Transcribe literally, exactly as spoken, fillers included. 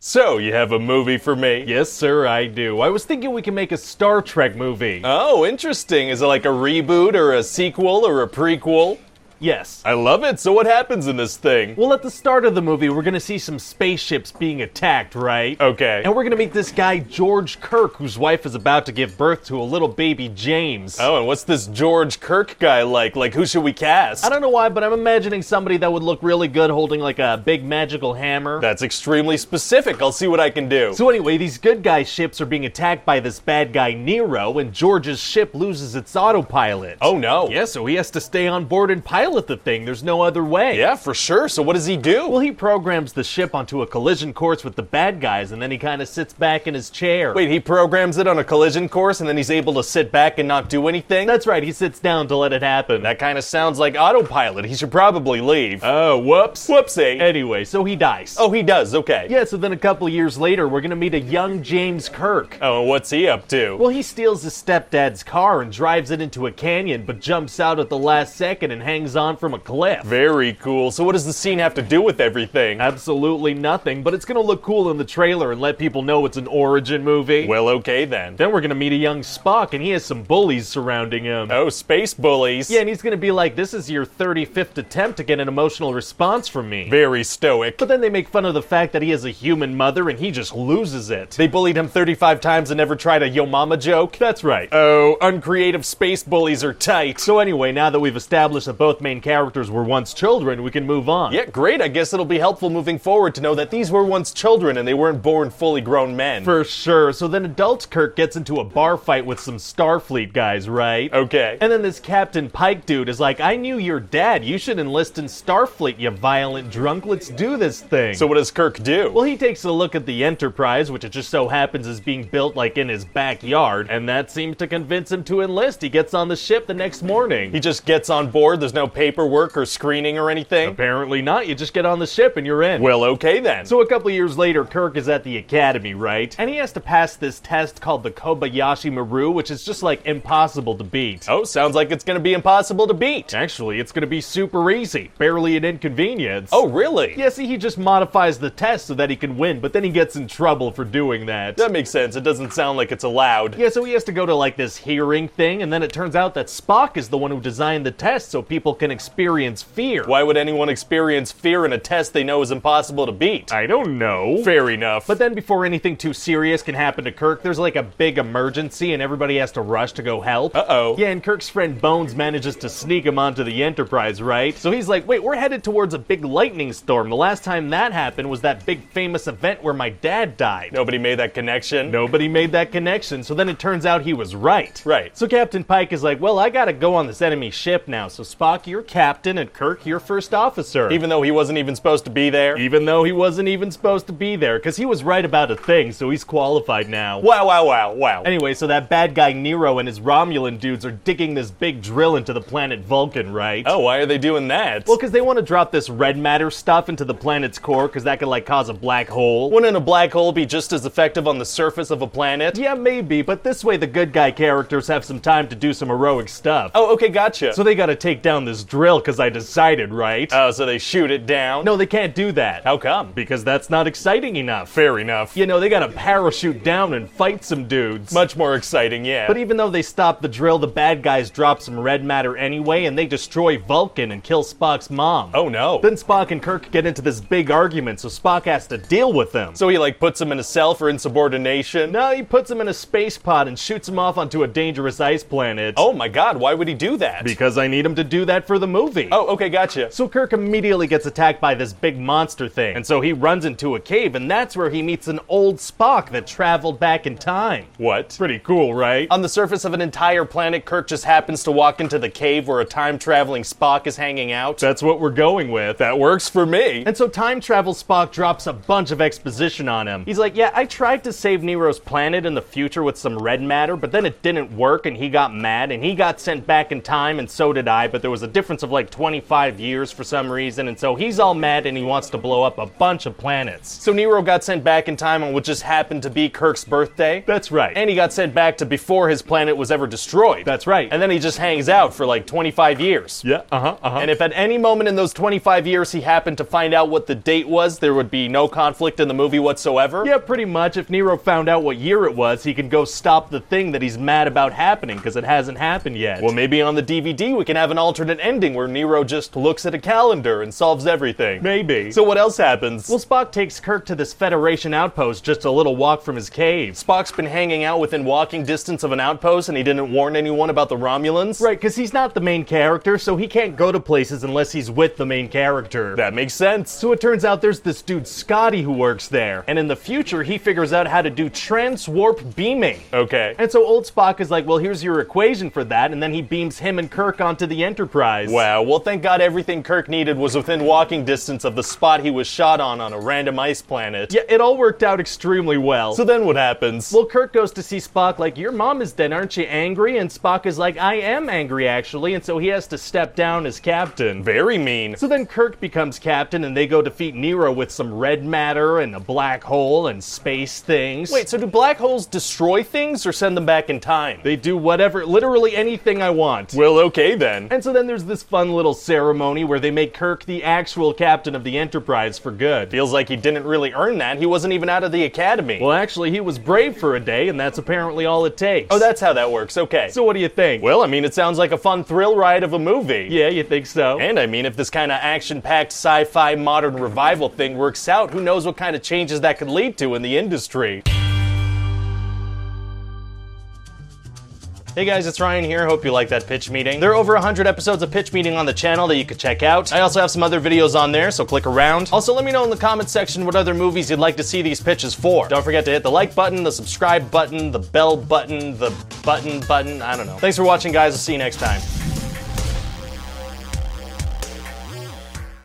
So, you have a movie for me? Yes, sir, I do. I was thinking we can make a Star Trek movie. Oh, interesting. Is it like a reboot or a sequel or a prequel? Yes. I love it. So what happens in this thing? Well, at the start of the movie, we're gonna see some spaceships being attacked, right? Okay. And we're gonna meet this guy, George Kirk, whose wife is about to give birth to a little baby James. Oh, and what's this George Kirk guy like? Like, who should we cast? I don't know why, but I'm imagining somebody that would look really good holding like a big magical hammer. That's extremely specific. I'll see what I can do. So anyway, these good guy ships are being attacked by this bad guy Nero, and George's ship loses its autopilot. Oh no. Yeah, so he has to stay on board and pilot the thing. There's no other way. Yeah, for sure. So what does he do? Well, he programs the ship onto a collision course with the bad guys, and then he kind of sits back in his chair. Wait, he programs it on a collision course, and then he's able to sit back and not do anything? That's right, he sits down to let it happen. That kind of sounds like autopilot. He should probably leave. Oh, whoops. Whoopsie. Anyway, so he dies. Oh, he does. Okay. Yeah, so then a couple years later, we're gonna meet a young James Kirk. Oh, and what's he up to? Well, he steals his stepdad's car and drives it into a canyon, but jumps out at the last second and hangs on from a cliff. Very cool. So what does the scene have to do with everything? Absolutely nothing, but it's gonna look cool in the trailer and let people know it's an origin movie. Well, okay then. Then we're gonna meet a young Spock, and he has some bullies surrounding him. Oh, space bullies. Yeah, and he's gonna be like, this is your thirty-fifth attempt to get an emotional response from me. Very stoic. But then they make fun of the fact that he has a human mother, and he just loses it. They bullied him thirty-five times and never tried a yo mama joke? That's right. Oh, uncreative space bullies are tight. So anyway, now that we've established that both main characters were once children, we can move on. Yeah, great. I guess it'll be helpful moving forward to know that these were once children and they weren't born fully grown men. For sure. So then adult Kirk gets into a bar fight with some Starfleet guys, right? Okay. And then this Captain Pike dude is like, I knew your dad. You should enlist in Starfleet, you violent drunk. Let's do this thing. So what does Kirk do? Well, he takes a look at the Enterprise, which it just so happens is being built like in his backyard, and that seems to convince him to enlist. He gets on the ship the next morning. He just gets on board. There's no paperwork or screening or anything? Apparently not. You just get on the ship and you're in. Well, okay then. So a couple years later, Kirk is at the academy, right? And he has to pass this test called the Kobayashi Maru, which is just like impossible to beat. Oh, sounds like it's gonna be impossible to beat. Actually, it's gonna be super easy. Barely an inconvenience. Oh, really? Yeah, see, he just modifies the test so that he can win, but then he gets in trouble for doing that. That makes sense. It doesn't sound like it's allowed. Yeah, so he has to go to like this hearing thing, and then it turns out that Spock is the one who designed the test so people can experience fear. Why would anyone experience fear in a test they know is impossible to beat? I don't know. Fair enough. But then before anything too serious can happen to Kirk, there's like a big emergency and everybody has to rush to go help. Uh-oh. Yeah, and Kirk's friend Bones manages to sneak him onto the Enterprise, right? So he's like, wait, we're headed towards a big lightning storm. The last time that happened was that big famous event where my dad died. Nobody made that connection? Nobody made that connection, so then it turns out he was right. Right. So Captain Pike is like, well, I gotta go on this enemy ship now, so Spock, you're captain, and Kirk, you're first officer. Even though he wasn't even supposed to be there? Even though he wasn't even supposed to be there, because he was right about a thing, so he's qualified now. Wow, wow, wow, wow. Anyway, so that bad guy Nero and his Romulan dudes are digging this big drill into the planet Vulcan, right? Oh, why are they doing that? Well, because they want to drop this red matter stuff into the planet's core, because that could, like, cause a black hole. Wouldn't a black hole be just as effective on the surface of a planet? Yeah, maybe, but this way the good guy characters have some time to do some heroic stuff. Oh, okay, gotcha. So they gotta take down this drill, because I decided, right? Oh, so they shoot it down? No, they can't do that. How come? Because that's not exciting enough. Fair enough. You know, they gotta parachute down and fight some dudes. Much more exciting, yeah. But even though they stop the drill, the bad guys drop some red matter anyway, and they destroy Vulcan and kill Spock's mom. Oh no. Then Spock and Kirk get into this big argument, so Spock has to deal with them. So he like puts him in a cell for insubordination? No, he puts him in a space pod and shoots him off onto a dangerous ice planet. Oh my god, why would he do that? Because I need him to do that for the movie. Oh, okay, gotcha. So Kirk immediately gets attacked by this big monster thing, and so he runs into a cave, and that's where he meets an old Spock that traveled back in time. What? Pretty cool, right? On the surface of an entire planet, Kirk just happens to walk into the cave where a time-traveling Spock is hanging out? That's what we're going with. That works for me. And so time travel Spock drops a bunch of exposition on him. He's like, yeah, I tried to save Nero's planet in the future with some red matter, but then it didn't work and he got mad and he got sent back in time and so did I, but there was a difference of like twenty-five years for some reason, and so he's all mad and he wants to blow up a bunch of planets. So Nero got sent back in time on what just happened to be Kirk's birthday? That's right. And he got sent back to before his planet was ever destroyed. That's right. And then he just hangs out for like twenty-five years. Yeah, uh-huh, uh-huh. And if at any moment in those twenty-five years he happened to find out what the date was, there would be no conflict in the movie whatsoever? Yeah, pretty much. If Nero found out what year it was, he can go stop the thing that he's mad about happening, because it hasn't happened yet. Well, maybe on the D V D we can have an alternate ending where Nero just looks at a calendar and solves everything. Maybe. So what else happens? Well, Spock takes Kirk to this Federation outpost just a little walk from his cave. Spock's been hanging out within walking distance of an outpost and he didn't warn anyone about the Romulans? Right, because he's not the main character, so he can't go to places unless he's with the main character. That makes sense. So it turns out there's this dude Scotty who works there, and in the future he figures out how to do transwarp beaming. Okay. And so old Spock is like, well, here's your equation for that, and then he beams him and Kirk onto the Enterprise. Wow, well thank God everything Kirk needed was within walking distance of the spot he was shot on on a random ice planet. Yeah, it all worked out extremely well. So then what happens? Well, Kirk goes to see Spock like, your mom is dead, aren't you angry? And Spock is like, I am angry actually, and so he has to step down as captain. Very mean. So then Kirk becomes captain and they go defeat Nero with some red matter and a black hole and space things. Wait, so do black holes destroy things or send them back in time? They do whatever, literally anything I want. Well, okay then. And so then there's this fun little ceremony where they make Kirk the actual captain of the Enterprise for good. Feels like he didn't really earn that. He wasn't even out of the academy. Well, actually, he was brave for a day, and that's apparently all it takes. Oh, that's how that works. Okay. So what do you think? Well, I mean, it sounds like a fun thrill ride of a movie. Yeah, you think so? And I mean, if this kind of action-packed sci-fi modern revival thing works out, who knows what kind of changes that could lead to in the industry. Hey guys, it's Ryan here. Hope you like that pitch meeting. There are over one hundred episodes of pitch meeting on the channel that you could check out. I also have some other videos on there, so click around. Also, let me know in the comments section what other movies you'd like to see these pitches for. Don't forget to hit the like button, the subscribe button, the bell button, the button button, I don't know. Thanks for watching, guys. I'll see you next time.